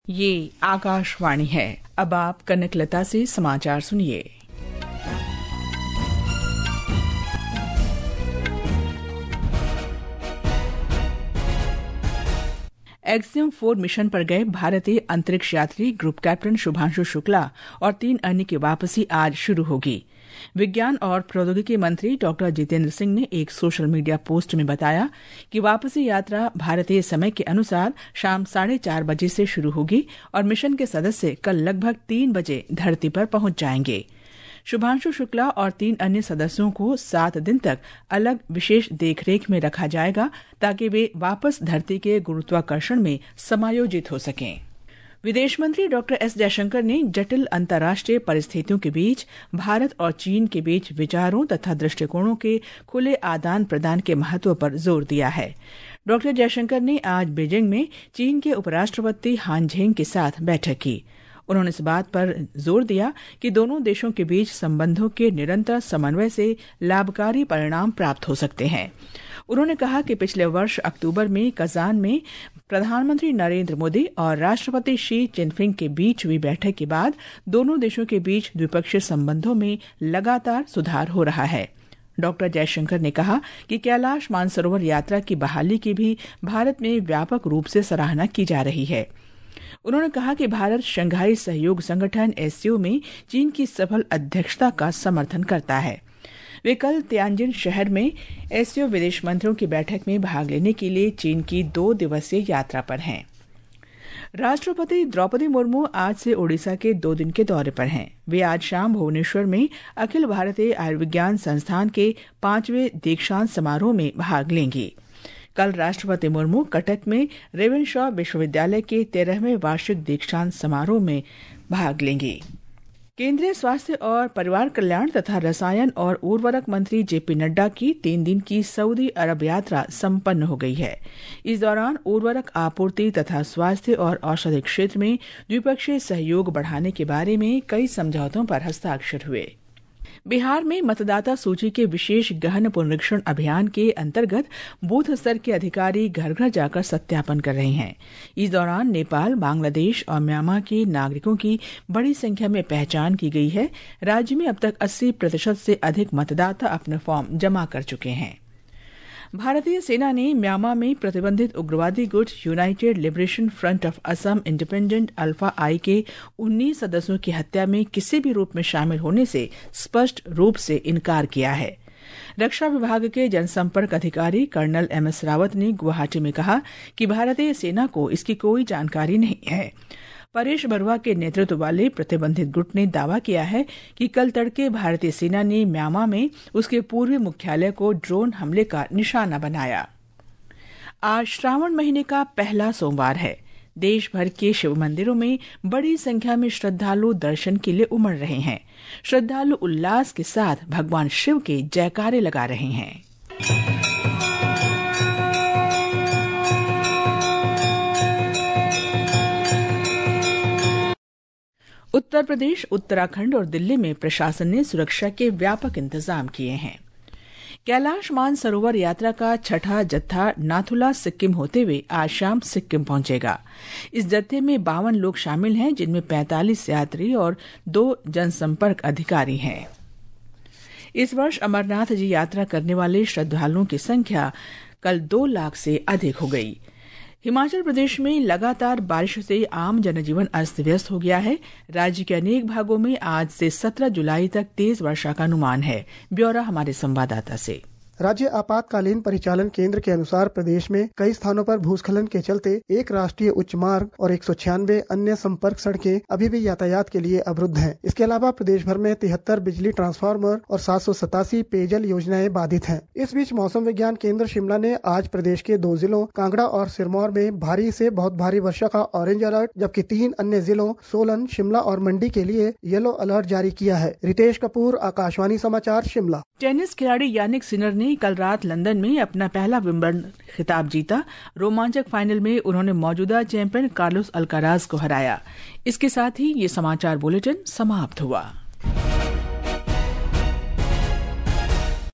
ये आकाशवाणी है। अब आप कनकलता से समाचार सुनिए। एक्सियम 4 मिशन पर गए भारतीय अंतरिक्ष यात्री ग्रुप कैप्टन शुभांशु शुक्ला और 3 अन्य की वापसी आज शुरू होगी। विज्ञान और प्रौद्योगिकी मंत्री डॉ जितेंद्र सिंह ने एक सोशल मीडिया पोस्ट में बताया कि वापसी यात्रा भारतीय समय के अनुसार शाम 4:30 बजे से शुरू होगी और मिशन के सदस्य कल लगभग 3 बजे धरती पर पहुंच जाएंगे। शुभांशु शुक्ला और 3 अन्य सदस्यों को 7 दिन तक अलग विशेष देखरेख में रखा जाएगा ताकि वे वापस धरती के गुरुत्वाकर्षण में समायोजित हो सकें। विदेश मंत्री डॉ एस जयशंकर ने जटिल अंतर्राष्ट्रीय परिस्थितियों के बीच भारत और चीन के बीच विचारों तथा दृष्टिकोणों के खुले आदान प्रदान के महत्व पर जोर दिया है। डॉ जयशंकर ने आज बीजिंग में चीन के उपराष्ट्रपति हान झेंग के साथ बैठक की। उन्होंने इस बात पर जोर दिया कि दोनों देशों के बीच संबंधों के निरंतर समन्वय से लाभकारी परिणाम प्राप्त हो सकते हैं। उन्होंने कहा कि पिछले वर्ष अक्टूबर में कजान में प्रधानमंत्री नरेंद्र मोदी और राष्ट्रपति शी जिनपिंग के बीच हुई बैठक के बाद दोनों देशों के बीच द्विपक्षीय संबंधों में लगातार सुधार हो रहा है। डॉ जयशंकर ने कहा कि कैलाश मानसरोवर यात्रा की बहाली की भी भारत में व्यापक रूप से सराहना की जा रही है। उन्होंने कहा कि भारत शंघाई सहयोग संगठन SCO में चीन की सफल अध्यक्षता का समर्थन करता है। वे कल तियानजिन शहर में SCO विदेश मंत्रियों की बैठक में भाग लेने के लिए चीन की 2 दिवसीय यात्रा पर हैं। राष्ट्रपति द्रौपदी मुर्मू आज से ओडिशा के 2 दिन के दौरे पर हैं। वे आज शाम भुवनेश्वर में अखिल भारतीय आयुर्विज्ञान संस्थान के 5वें दीक्षांत समारोह में भाग लेंगी। कल राष्ट्रपति मुर्मू कटक में रेवेनशॉ विश्वविद्यालय के 13वें वार्षिक दीक्षांत समारोह में भाग लेंगे। केंद्रीय स्वास्थ्य और परिवार कल्याण तथा रसायन और उर्वरक मंत्री JP नड्डा की 3 दिन की सऊदी अरब यात्रा संपन्न हो गई है। इस दौरान उर्वरक आपूर्ति तथा स्वास्थ्य और औषधि क्षेत्र में द्विपक्षीय सहयोग बढ़ाने के बारे में कई समझौतों पर हस्ताक्षर हुए। बिहार में मतदाता सूची के विशेष गहन पुनरीक्षण अभियान के अंतर्गत बूथ स्तर के अधिकारी घर घर जाकर सत्यापन कर रहे हैं। इस दौरान नेपाल, बांग्लादेश और म्यांमार के नागरिकों की बड़ी संख्या में पहचान की गई है। राज्य में अब तक 80% से अधिक मतदाता अपने फॉर्म जमा कर चुके हैं। भारतीय सेना ने म्यांमार में प्रतिबंधित उग्रवादी गुट United Liberation Front of Assam Independent ULFA I के 19 सदस्यों की हत्या में किसी भी रूप में शामिल होने से स्पष्ट रूप से इनकार किया है। रक्षा विभाग के जनसंपर्क अधिकारी कर्नल MS रावत ने गुवाहाटी में कहा कि भारतीय सेना को इसकी कोई जानकारी नहीं है। परेश बरुआ के नेतृत्व वाले प्रतिबंधित गुट ने दावा किया है कि कल तड़के भारतीय सेना ने म्यांमार में उसके पूर्वी मुख्यालय को ड्रोन हमले का निशाना बनाया। आज श्रावण महीने का पहला सोमवार है। देश भर के शिव मंदिरों में बड़ी संख्या में श्रद्धालु दर्शन के लिए उमड़ रहे हैं। श्रद्धालु उल्लास के साथ भगवान शिव के जयकारे लगा रहे हैं। उत्तर प्रदेश, उत्तराखंड और दिल्ली में प्रशासन ने सुरक्षा के व्यापक इंतजाम किए हैं। कैलाश मानसरोवर यात्रा का 6ठा जत्था नाथुला सिक्किम होते हुए आज शाम सिक्किम पहुंचेगा। इस जत्थे में 52 लोग शामिल हैं, जिनमें 45 यात्री और 2 जनसंपर्क अधिकारी हैं। इस वर्ष अमरनाथ जी यात्रा करने वाले श्रद्धालुओं की संख्या कल 2 लाख से अधिक हो गई। हिमाचल प्रदेश में लगातार बारिश से आम जनजीवन अस्त व्यस्त हो गया है। राज्य के अनेक भागों में आज से 17 जुलाई तक तेज वर्षा का अनुमान है। ब्यौरा हमारे संवाददाता से। राज्य आपातकालीन परिचालन केंद्र के अनुसार प्रदेश में कई स्थानों पर भूस्खलन के चलते एक राष्ट्रीय उच्च मार्ग और 196 अन्य संपर्क सड़कें अभी भी यातायात के लिए अवरुद्ध हैं। इसके अलावा प्रदेश भर में 73 बिजली ट्रांसफार्मर और 787 पेयजल योजनाएं बाधित हैं। इस बीच मौसम विज्ञान केंद्र शिमला ने आज प्रदेश के 2 जिलों कांगड़ा और सिरमौर में भारी से बहुत भारी वर्षा का ऑरेंज अलर्ट, जबकि 3 अन्य जिलों सोलन, शिमला और मंडी के लिए येलो अलर्ट जारी किया है। रितेश कपूर, आकाशवाणी समाचार, शिमला। टेनिस खिलाड़ी यानिक सिनर ने कल रात लंदन में अपना पहला विंबलडन खिताब जीता। रोमांचक फाइनल में उन्होंने मौजूदा चैंपियन कार्लोस अल्काराज को हराया। इसके साथ ही ये समाचार बुलेटिन समाप्त हुआ।